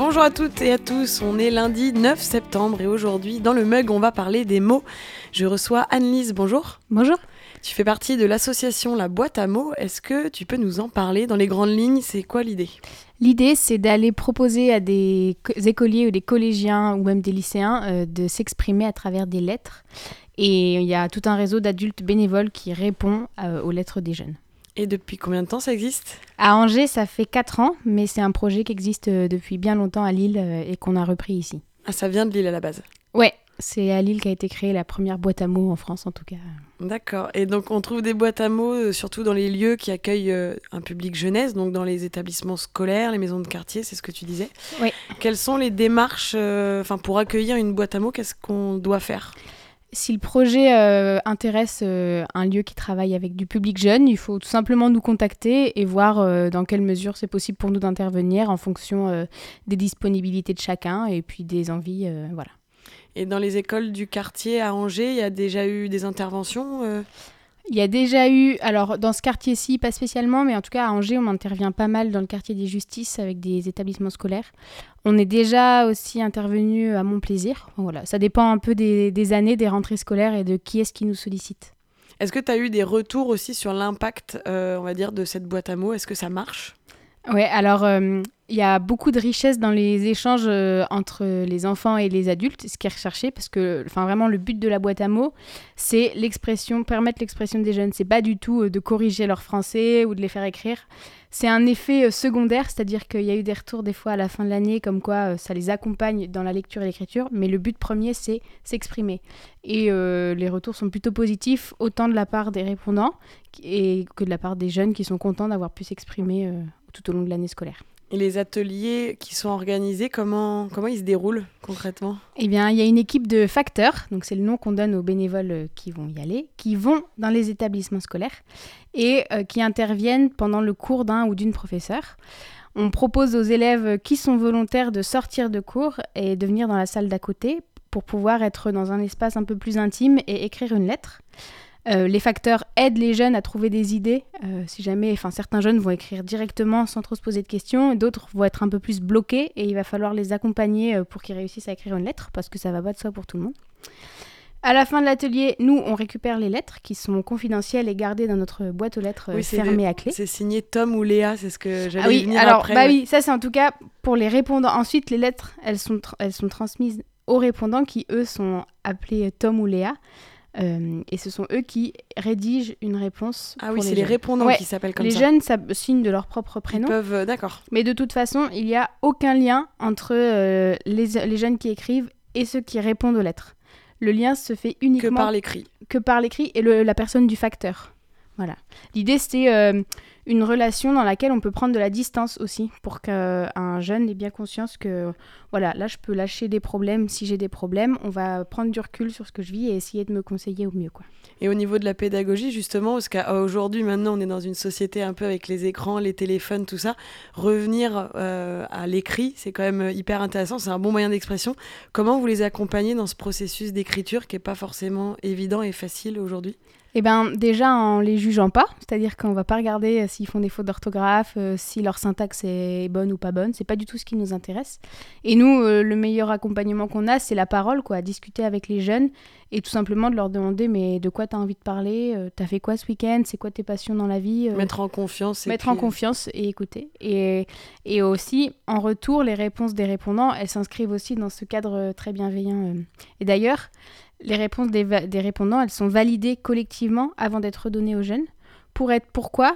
Bonjour à toutes et à tous, on est lundi 9 septembre et aujourd'hui dans le Mug on va parler des mots. Je reçois Anne-Lise, bonjour. Bonjour. Tu fais partie de l'association La Boîte à mots, est-ce que tu peux nous en parler dans les grandes lignes, c'est quoi l'idée ? L'idée, c'est d'aller proposer à des écoliers ou des collégiens ou même des lycéens de s'exprimer à travers des lettres. Et il y a tout un réseau d'adultes bénévoles qui répond aux lettres des jeunes. Et depuis combien de temps ça existe ? À Angers, ça fait 4 ans, mais c'est un projet qui existe depuis bien longtemps à Lille et qu'on a repris ici. Ah, ça vient de Lille à la base ? Ouais, c'est à Lille qu'a été créée la première boîte à mots en France en tout cas. D'accord, et donc on trouve des boîtes à mots surtout dans les lieux qui accueillent un public jeunesse, donc dans les établissements scolaires, les maisons de quartier, c'est ce que tu disais. Oui. Quelles sont les démarches pour accueillir une boîte à mots, qu'est-ce qu'on doit faire ? Si le projet intéresse un lieu qui travaille avec du public jeune, il faut tout simplement nous contacter et voir dans quelle mesure c'est possible pour nous d'intervenir en fonction des disponibilités de chacun et puis des envies, voilà. Et dans les écoles du quartier à Angers, il y a déjà eu des interventions Il y a déjà eu, alors dans ce quartier-ci, pas spécialement, mais en tout cas à Angers, on intervient pas mal dans le quartier des Justices avec des établissements scolaires. On est déjà aussi intervenu à Montplaisir. Voilà, ça dépend un peu des années, des rentrées scolaires et de qui est-ce qui nous sollicite. Est-ce que tu as eu des retours aussi sur l'impact, on va dire, de cette boîte à mots ? Est-ce que ça marche ? Ouais, alors il y a beaucoup de richesse dans les échanges entre les enfants et les adultes, ce qui est recherché, parce que vraiment le but de la boîte à mots, c'est permettre l'expression des jeunes. C'est pas du tout de corriger leur français ou de les faire écrire. C'est un effet secondaire, c'est-à-dire qu'il y a eu des retours des fois à la fin de l'année, comme quoi ça les accompagne dans la lecture et l'écriture, mais le but premier, c'est s'exprimer. Et les retours sont plutôt positifs, autant de la part des répondants et que de la part des jeunes qui sont contents d'avoir pu s'exprimer tout au long de l'année scolaire. Et les ateliers qui sont organisés, comment ils se déroulent concrètement ? Eh bien, il y a une équipe de facteurs, donc c'est le nom qu'on donne aux bénévoles qui vont y aller, qui vont dans les établissements scolaires et qui interviennent pendant le cours d'un ou d'une professeure. On propose aux élèves qui sont volontaires de sortir de cours et de venir dans la salle d'à côté pour pouvoir être dans un espace un peu plus intime et écrire une lettre. Les facteurs aident les jeunes à trouver des idées. Si jamais, certains jeunes vont écrire directement sans trop se poser de questions, d'autres vont être un peu plus bloqués et il va falloir les accompagner pour qu'ils réussissent à écrire une lettre parce que ça va pas de soi pour tout le monde. À la fin de l'atelier, nous, on récupère les lettres qui sont confidentielles et gardées dans notre boîte aux lettres fermée à clé. C'est signé Tom ou Léa, c'est ce que j'allais venir après. Oui, ça c'est en tout cas pour les répondants. Ensuite, les lettres, elles sont transmises aux répondants qui, eux, sont appelés Tom ou Léa. Et ce sont eux qui rédigent une réponse. Ah oui, c'est les répondants qui s'appellent comme ça. Les jeunes signent de leur propre prénom. Ils peuvent, d'accord. Mais de toute façon, il n'y a aucun lien entre les jeunes qui écrivent et ceux qui répondent aux lettres. Le lien se fait uniquement que par l'écrit et la personne du facteur. Voilà. L'idée, c'est une relation dans laquelle on peut prendre de la distance aussi pour qu'un jeune ait bien conscience que voilà, là, je peux lâcher des problèmes si j'ai des problèmes. On va prendre du recul sur ce que je vis et essayer de me conseiller au mieux, quoi. Et au niveau de la pédagogie, justement, parce qu'aujourd'hui, maintenant, on est dans une société un peu avec les écrans, les téléphones, tout ça. Revenir à l'écrit, c'est quand même hyper intéressant. C'est un bon moyen d'expression. Comment vous les accompagnez dans ce processus d'écriture qui n'est pas forcément évident et facile aujourd'hui ? Eh bien, déjà en les jugeant pas, c'est-à-dire qu'on va pas regarder s'ils font des fautes d'orthographe, si leur syntaxe est bonne ou pas bonne, c'est pas du tout ce qui nous intéresse. Et nous, le meilleur accompagnement qu'on a, c'est la parole, quoi, discuter avec les jeunes et tout simplement de leur demander mais de quoi t'as envie de parler, t'as fait quoi ce week-end, c'est quoi tes passions dans la vie, mettre en confiance et écouter. Et aussi, en retour, les réponses des répondants, elles s'inscrivent aussi dans ce cadre très bienveillant. Et d'ailleurs, les réponses des répondants, elles sont validées collectivement avant d'être données aux jeunes. Pourquoi ?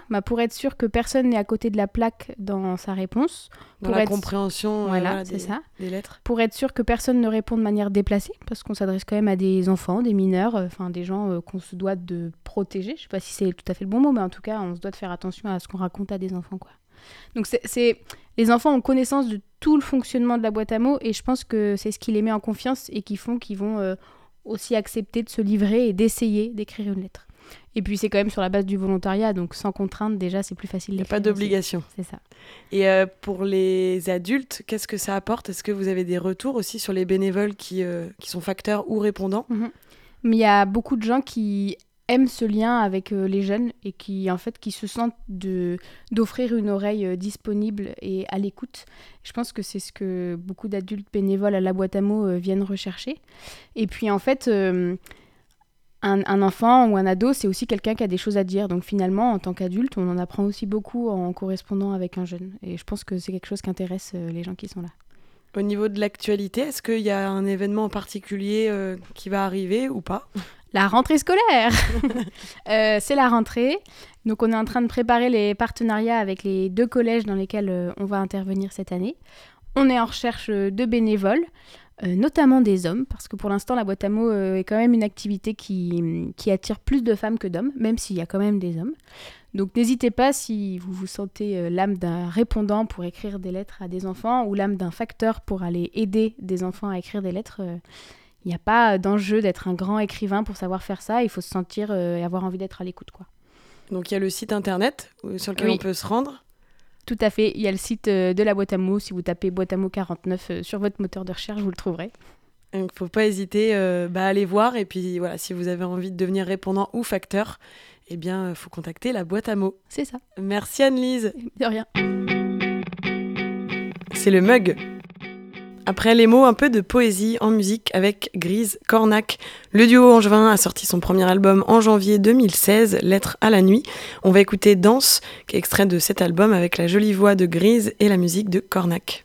Pour être sûr que personne n'est à côté de la plaque dans sa réponse. Dans la compréhension des lettres. Pour être sûr que personne ne répond de manière déplacée, parce qu'on s'adresse quand même à des enfants, des mineurs, des gens qu'on se doit de protéger. Je ne sais pas si c'est tout à fait le bon mot, mais en tout cas, on se doit de faire attention à ce qu'on raconte à des enfants, quoi. Donc les enfants ont connaissance de tout le fonctionnement de la boîte à mots et je pense que c'est ce qui les met en confiance et qu'ils vont aussi accepter de se livrer et d'essayer d'écrire une lettre. Et puis c'est quand même sur la base du volontariat, donc sans contrainte, déjà c'est plus facile d'écrire. Il n'y a pas d'obligation. C'est ça. Et pour les adultes, qu'est-ce que ça apporte ? Est-ce que vous avez des retours aussi sur les bénévoles qui sont facteurs ou répondants ? Mais il y a beaucoup de gens qui aiment ce lien avec les jeunes et qui se sentent d'offrir une oreille disponible et à l'écoute. Je pense que c'est ce que beaucoup d'adultes bénévoles à la boîte à mots viennent rechercher. Et puis en fait, un enfant ou un ado, c'est aussi quelqu'un qui a des choses à dire. Donc finalement, en tant qu'adulte, on en apprend aussi beaucoup en correspondant avec un jeune. Et je pense que c'est quelque chose qui intéresse les gens qui sont là. Au niveau de l'actualité, est-ce qu'il y a un événement en particulier qui va arriver ou pas ? La rentrée scolaire. C'est la rentrée. Donc on est en train de préparer les partenariats avec les 2 collèges dans lesquels on va intervenir cette année. On est en recherche de bénévoles, notamment des hommes, parce que pour l'instant la boîte à mots est quand même une activité qui attire plus de femmes que d'hommes, même s'il y a quand même des hommes. Donc n'hésitez pas, si vous vous sentez l'âme d'un répondant pour écrire des lettres à des enfants ou l'âme d'un facteur pour aller aider des enfants à écrire des lettres. Il n'y a pas d'enjeu d'être un grand écrivain pour savoir faire ça. Il faut se sentir et avoir envie d'être à l'écoute, quoi. Donc il y a le site internet sur lequel on peut se rendre. Tout à fait. Il y a le site de la boîte à mots. Si vous tapez boîte à mots 49 sur votre moteur de recherche, vous le trouverez. Il ne faut pas hésiter à aller voir. Et puis voilà, si vous avez envie de devenir répondant ou facteur, eh bien, il faut contacter la boîte à mots. C'est ça. Merci Anne-Lise. De rien. C'est le mug. Après les mots, un peu de poésie en musique avec Grise Cornac. Le duo angevin a sorti son premier album en janvier 2016, Lettres à la nuit. On va écouter Danse, qui est extrait de cet album avec la jolie voix de Grise et la musique de Cornac.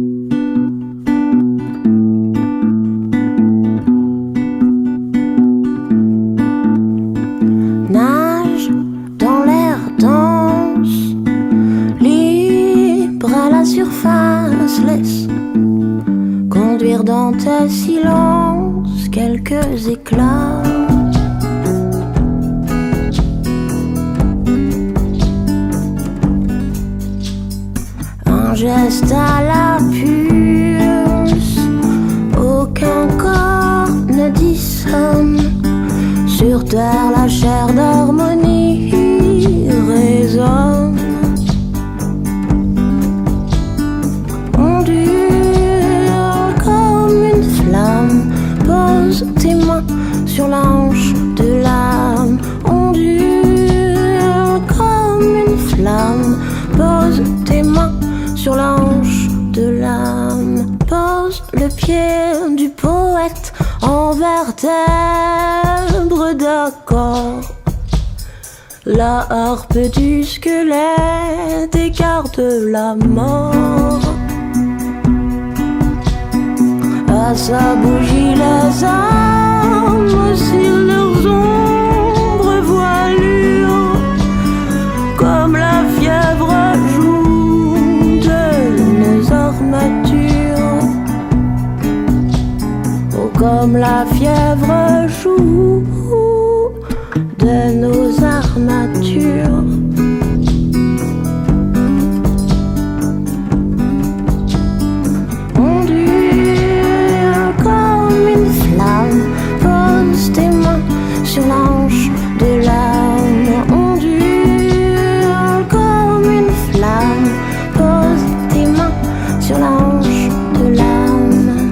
Nage dans l'air, danse, libre à la surface, laisse conduire dans tes silences quelques éclats. Un geste à la puce, aucun corps ne dissonne. Sur terre la chair d'harmonie résonne. Pose tes mains sur la hanche de l'âme. Ondule comme une flamme. Pose tes mains sur la hanche de l'âme. Pose le pied du poète en vertèbre d'accord. La harpe du squelette écarte la mort. À sa bougie les âmes oscillent leurs ombres voilures, comme la fièvre joue de nos armatures. Oh, comme la fièvre joue de nos armatures. Pose tes mains sur la hanche de l'âme. Ondule comme une flamme. Pose tes mains sur la hanche de l'âme.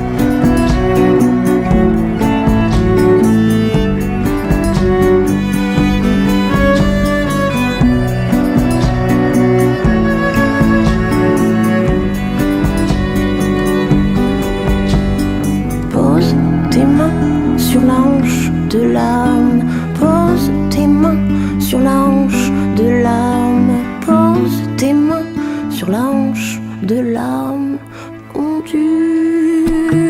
Pose tes mains sur la hanche de l'âme. Pose tes mains sur la hanche de l'âme. Pose tes mains sur la hanche de l'âme. Ondule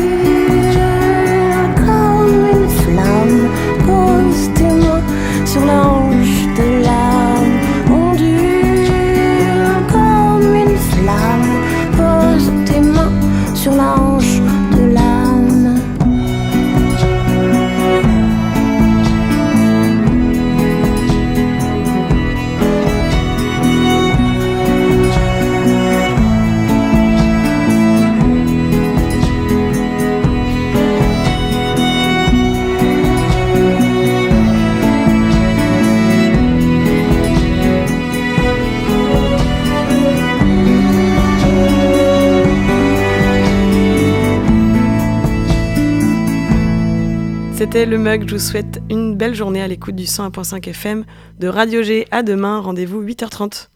comme une flamme. Pose tes mains sur la hanche de l'âme. Ondule comme une flamme. Pose tes mains sur la hanche de l'âme. C'était Le Mug. Je vous souhaite une belle journée à l'écoute du 101.5 FM de Radio G. À demain, rendez-vous 8h30.